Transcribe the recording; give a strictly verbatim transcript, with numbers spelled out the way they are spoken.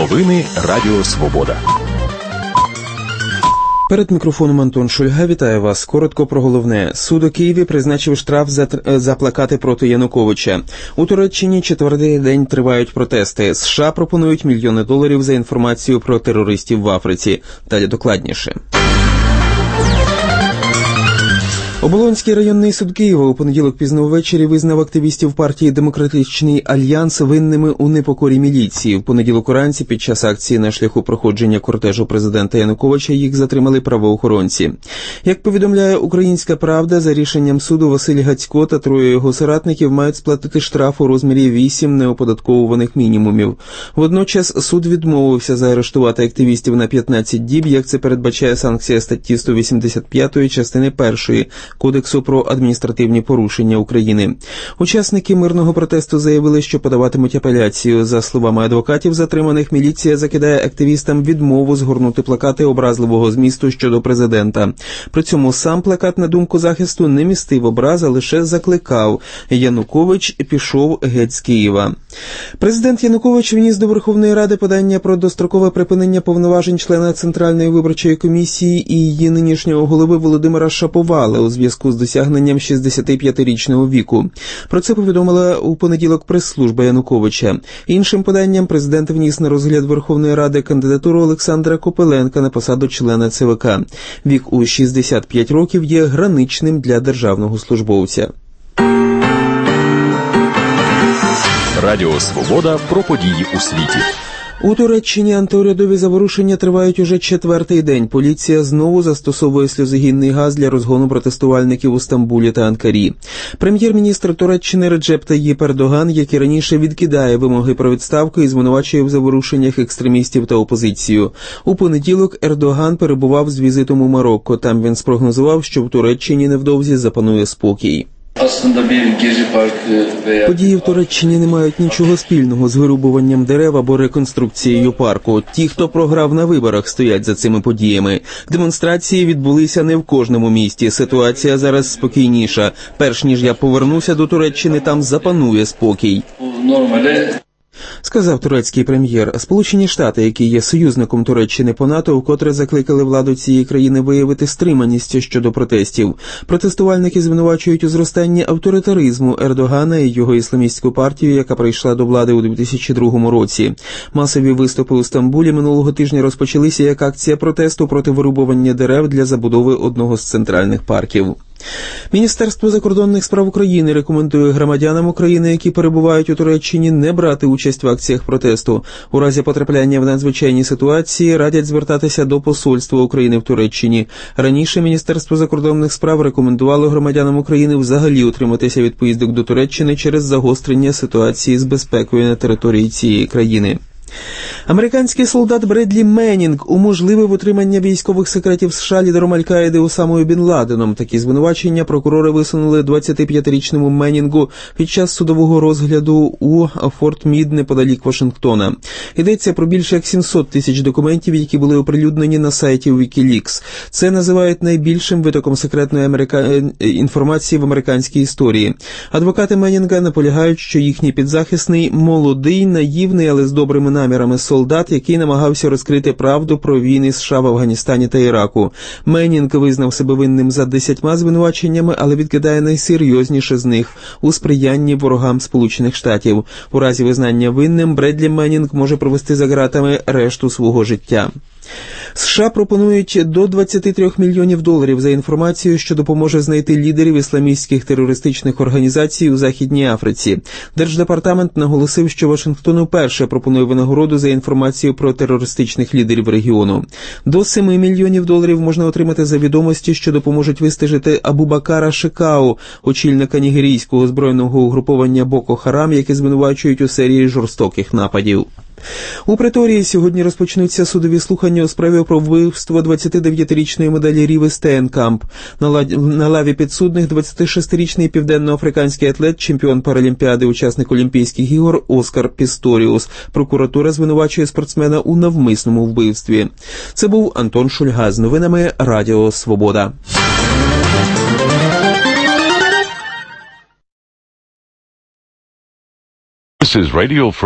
Новини Радіо Свобода. Перед мікрофоном Антон Шульга. Вітаю вас. Коротко про головне. Суд у Києві призначив штраф за, за плакати проти Януковича. У Туреччині четвертий день тривають протести. США пропонують мільйони доларів за інформацію про терористів в Африці. Далі докладніше. Оболонський районний суд Києва у понеділок пізно ввечері визнав активістів партії «Демократичний альянс» винними у непокорі міліції. В понеділок уранці під час акції на шляху проходження кортежу президента Януковича їх затримали правоохоронці. Як повідомляє «Українська правда», за рішенням суду Василь Гацько та троє його соратників мають сплатити штраф у розмірі вісім неоподатковуваних мінімумів. Водночас суд відмовився заарештувати активістів на п'ятнадцять діб, як це передбачає санкція статті сто вісімдесят п'ять частини першої Кодексу про адміністративні порушення України. Учасники мирного протесту заявили, що подаватимуть апеляцію. За словами адвокатів затриманих, міліція закидає активістам відмову згорнути плакати образливого змісту щодо президента. При цьому сам плакат, на думку захисту, не містив образ, а лише закликав: «Янукович пішов геть з Києва». Президент Янукович вніс до Верховної Ради подання про дострокове припинення повноважень члена Центральної виборчої комісії і її нинішнього голови Володимира Шаповала у зв'язку з досягненням шістдесятип'ятирічного віку. Про це повідомила у понеділок прес-служба Януковича. Іншим поданням президент вніс на розгляд Верховної Ради кандидатуру Олександра Копиленка на посаду члена ЦВК. Вік у шістдесят п'ять років є граничним для державного службовця. Радіо Свобода про події у світі. У Туреччині антиурядові заворушення тривають уже четвертий день. Поліція знову застосовує сльозогінний газ для розгону протестувальників у Стамбулі та Анкарі. Прем'єр-міністр Туреччини Реджеп Таїп Ердоган, як і раніше, відкидає вимоги про відставку і звинувачує в заворушеннях екстремістів та опозицію. У понеділок Ердоган перебував з візитом у Марокко. Там він спрогнозував, що в Туреччині невдовзі запанує спокій. Події в Туреччині не мають нічого спільного з вирубуванням дерев або реконструкцією парку. Ті, хто програв на виборах, стоять за цими подіями. Демонстрації відбулися не в кожному місті. Ситуація зараз спокійніша. Перш ніж я повернуся до Туреччини, там запанує спокій, сказав турецький прем'єр. Сполучені Штати, які є союзником Туреччини по НАТО, вкотре закликали владу цієї країни виявити стриманість щодо протестів. Протестувальники звинувачують у зростанні авторитаризму Ердогана і його ісламістську партію, яка прийшла до влади у дві тисячі другому році. Масові виступи у Стамбулі минулого тижня розпочалися як акція протесту проти вирубування дерев для забудови одного з центральних парків. Міністерство закордонних справ України рекомендує громадянам України, які перебувають у Туреччині, не брати участь в акціях протесту. У разі потрапляння в надзвичайні ситуації радять звертатися до посольства України в Туреччині. Раніше Міністерство закордонних справ рекомендувало громадянам України взагалі утриматися від поїздок до Туреччини через загострення ситуації з безпекою на території цієї країни. Американський солдат Бредлі Меннінг уможливив отримання військових секретів США лідером Аль-Каїди Осамою Бін Ладеном. Такі звинувачення прокурори висунули двадцятип'ятирічному Меннінгу під час судового розгляду у Форт Мід неподалік Вашингтона. Йдеться про більше як сімсот тисяч документів, які були оприлюднені на сайті Wikileaks. Це називають найбільшим витоком секретної америка... інформації в американській історії. Адвокати Меннінга наполягають, що їхній підзахисний – молодий, наївний, але з добрими намірами солдат, який намагався розкрити правду про війни США в Афганістані та Іраку. Меннінг визнав себе винним за десятьма звинуваченнями, але відкидає найсерйозніше з них – у сприянні ворогам Сполучених Штатів. У разі визнання винним Бредлі Меннінг може провести за ґратами решту свого життя. США пропонують до двадцяти трьох мільйонів доларів за інформацію, що допоможе знайти лідерів ісламістських терористичних організацій у Західній Африці. Держдепартамент наголосив, що Вашингтон уперше пропонує винагороду за інформацію про терористичних лідерів регіону. До семи мільйонів доларів можна отримати за відомості, що допоможуть вистежити Абубакара Шекау, очільника нігерійського збройного угруповання Боко Харам, яке звинувачують у серії жорстоких нападів. У Преторії сьогодні розпочнуться судові слухання у справі про вбивство двадцятидев'ятирічної моделі Ріви Стeenkamp. На лаві підсудних двадцятишестирічний південноафриканський атлет, чемпіон Паралімпіади, учасник Олімпійських ігор Оскар Пісторіус. Прокуратура звинувачує спортсмена у навмисному вбивстві. Це був Антон Шульга з новинами Радіо Свобода. This is Radio